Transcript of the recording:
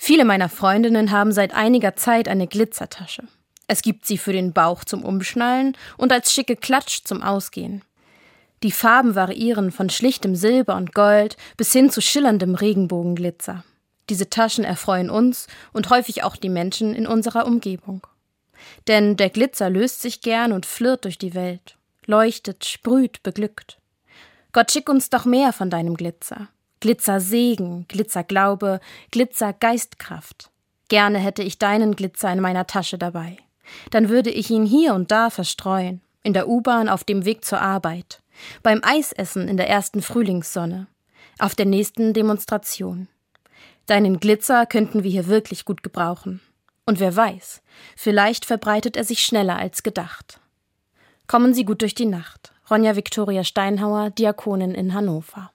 Viele meiner Freundinnen haben seit einiger Zeit eine Glitzertasche. Es gibt sie für den Bauch zum Umschnallen und als schicke Klatsch zum Ausgehen. Die Farben variieren von schlichtem Silber und Gold bis hin zu schillerndem Regenbogenglitzer. Diese Taschen erfreuen uns und häufig auch die Menschen in unserer Umgebung. Denn der Glitzer löst sich gern und flirrt durch die Welt, leuchtet, sprüht, beglückt. Gott, schick uns doch mehr von deinem Glitzer. Glitzersegen, Glitzerglaube, Glitzergeistkraft. Gerne hätte ich deinen Glitzer in meiner Tasche dabei. Dann würde ich ihn hier und da verstreuen, in der U-Bahn auf dem Weg zur Arbeit, beim Eisessen in der ersten Frühlingssonne, auf der nächsten Demonstration. Deinen Glitzer könnten wir hier wirklich gut gebrauchen. Und wer weiß, vielleicht verbreitet er sich schneller als gedacht. Kommen Sie gut durch die Nacht. Ronja Viktoria Steinhauer, Diakonin in Hannover.